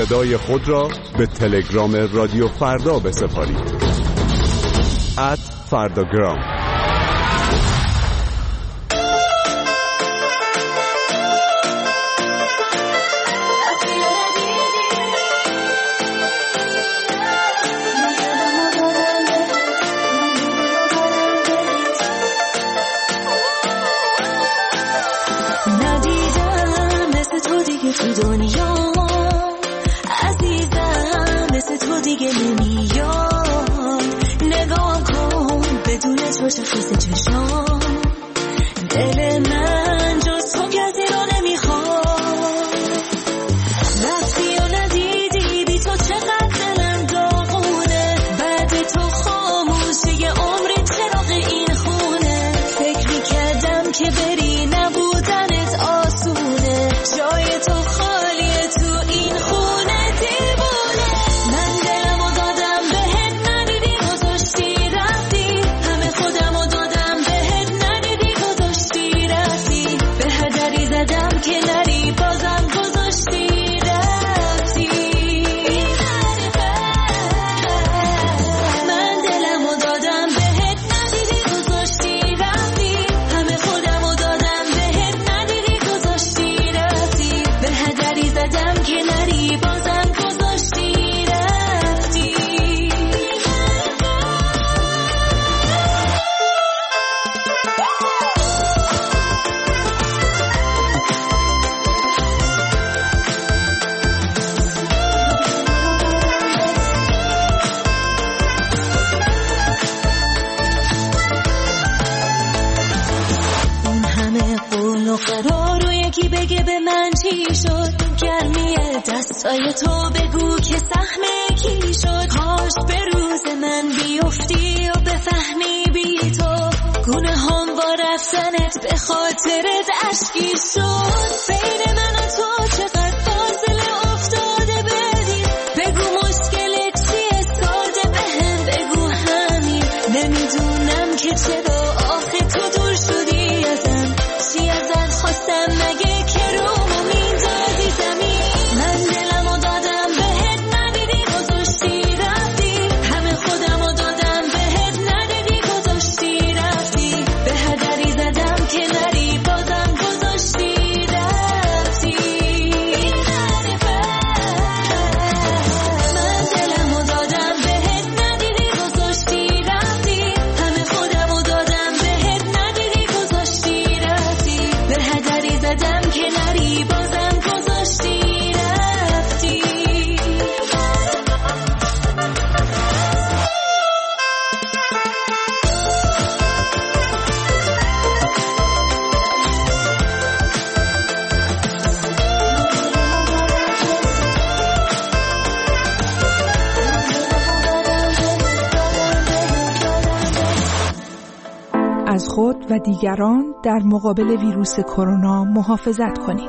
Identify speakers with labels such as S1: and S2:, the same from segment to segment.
S1: صدای خود را به تلگرام رادیو فردا بسپارید. @فرداگرام.
S2: تو دنیا عزیزم مثل تو دیگه نمیاد، نگاه کن بدون تو شخص چشام، دل من جز تو کسی رو نمیخواد. رفتی و ندیدی بی تو چقدر دلم داغونه، بعد تو خاموشه یه عمری چراغ این خونه. فکر میکردم که بری نبودنت آسونه، جای تو خالیه تو این خونه دیوونه. من دلمو دادم بهت ندیدی گذاشتی رفتی، همه خودمو دادم بهت ندیدی گذاشتی رفتی، به هدری زدم که نری بازم گذاشتی رفتی. من دلمو دادم بهت ندیدی گذاشتی رفتی، همه خودمو دادم بهت ندیدی گذاشتی رفتی، به هدری زدم که نری بازم گذاشتی رفتی. اون همه قول و قرار و یکی بگه به من چی شد، گرمی دستای تو بگو که سهم کی شد. کاش به روز من بیفتی و بفهمی بی تو گونه هم با رفتنت به خاطرت اشکی شد. بین من و تو چقدر فاصله افتاده بدی، بگو مشکلت چیه ساده بهم بگو همین. نمیدونم که چرا آخه تو دور شدی ازم، چی ازت خواستم مگه که رومو میندازی زمین. من دلمو دادم بهت ندیدی گذاشتی رفتی، همه خودمو دادم بهت ندیدی گذاشتی رفتی، به هدری زدم که نری بازم گذاشتی رفتی. من دلمو دادم بهت ندیدی گذاشتی رفتی، همه خودمو دادم بهت ندیدی گذاشتی رفتی، به هدری زدم که نری بازم گذاشتی رفتی.
S3: از خود و دیگران در مقابل ویروس کرونا محافظت کنید.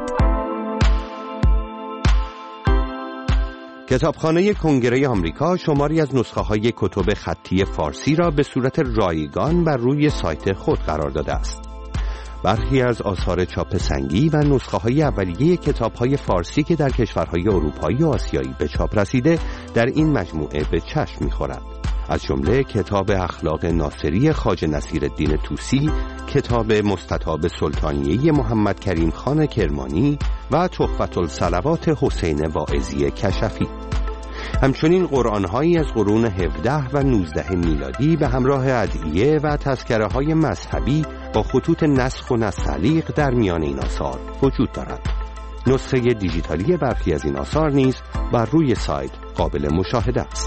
S4: کتابخانه کنگره آمریکا شماری از نسخه‌های کتب خطی فارسی را به صورت رایگان بر روی سایت خود قرار داده است. برخی از آثار چاپ سنگی و نسخه‌های اولیه کتاب‌های فارسی که در کشورهای اروپایی و آسیایی به چاپ رسیده در این مجموعه به چشم می‌خورد. از جمله کتاب اخلاق ناصری خواجه نصیرالدین طوسی، کتاب مستطاب سلطانیه محمد کریم خان کرمانی و تحفة الصلوات حسین واعظی کشفی. همچنین قرآن‌هایی از قرون 17 و 19 میلادی به همراه ادعیه و تذکره‌های مذهبی با خطوط نسخ و نستعلیق در میان این آثار وجود دارد. نسخه دیجیتالی برخی از این آثار نیز بر روی سایت قابل مشاهده است.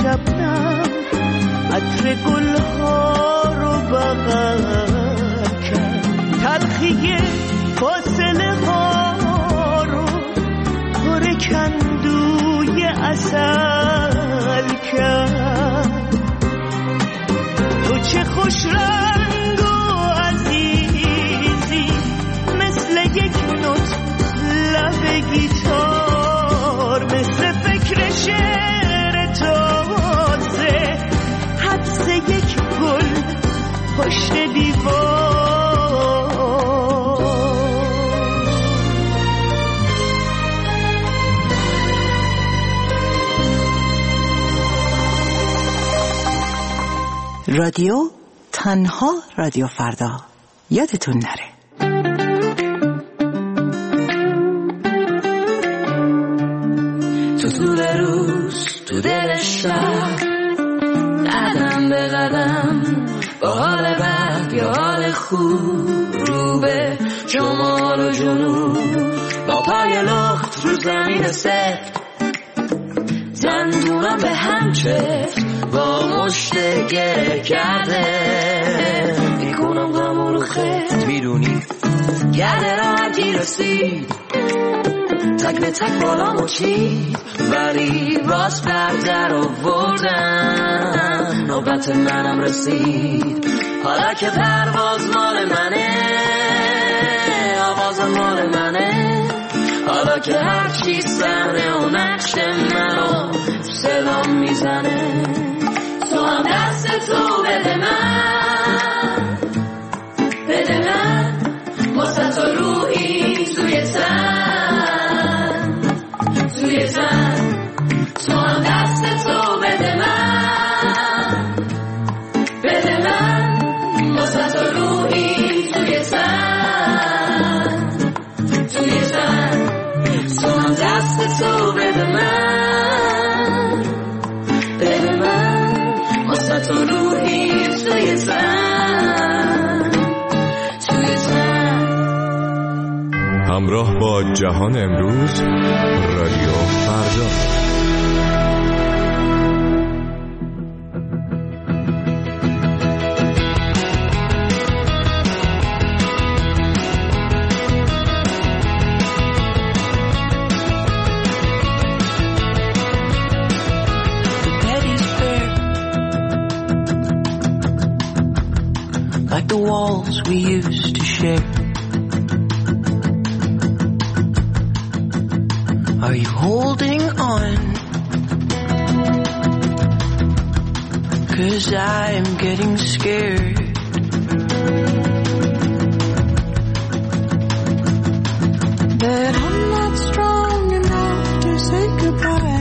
S5: شبنم عطر گلها رو بغل کرد، تلخی فاصله ها رو پر کندوی عسل کرد. تو چه خوش رنگ و عزیزی، مثل یک نوت لب گیتار، مثل فکر شعر تازه، حدس یک گل پشت دیوار.
S6: رادیو تنها رادیو فردا، یادتون نره.
S2: تو طول روز تو دل شهر، قدم به قدم با حال بد یا حال خوب، رو به شمال و جنوب با پای لخت رو زمین سفت، دندونم به هم چفت با مشت گره کرده، میکنم غم رو خط، میدونی گرده راحتی رسید، تک به تک بالامو چید، ولی راست بردر آوردم، نوبت منم رسید. حالا که پرواز مال منه، آواز مال منه، حالا که هر چی صحنه و نقش منو صدام میزنه، تو هم دست تو بده من، بده من، واسه تو روحی توی تن، توی تن، تو هم دست تو بده من، بده من، واسه تو روحی توی تن، توی تن، تو هم دست تو بده من، بده من، واسه تو روحی توی تن، توی تن.
S1: همراه با جهان امروز، رادیو فردا.
S5: Like the walls we used to share, are you holding on? 'Cause I am getting scared. That I'm not strong enough to say goodbye.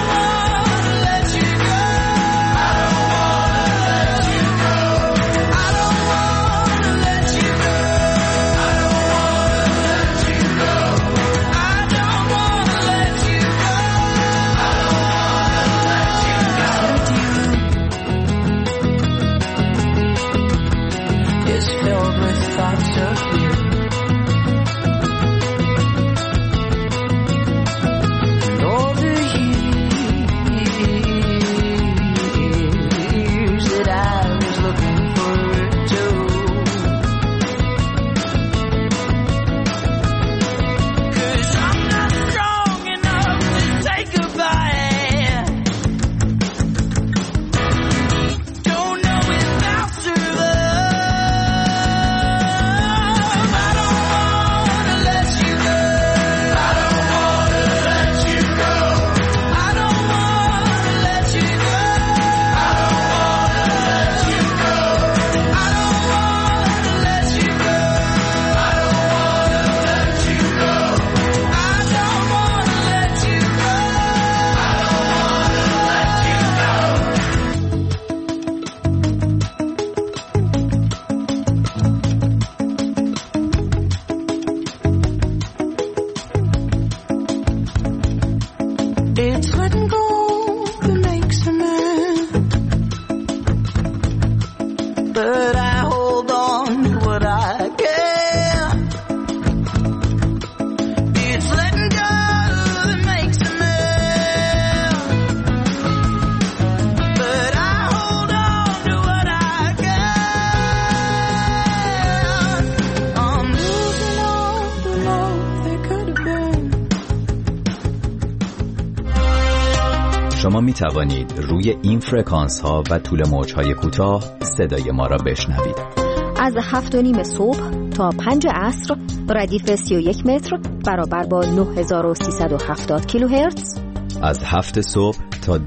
S5: I
S7: شما می توانید روی این فرکانس ها و طول موج های کوتاه صدای ما را بشنوید.
S8: از 7:30 صبح تا 5 عصر ردیف 31 متر برابر با 9370 کیلوهرتز.
S7: از 7 صبح تا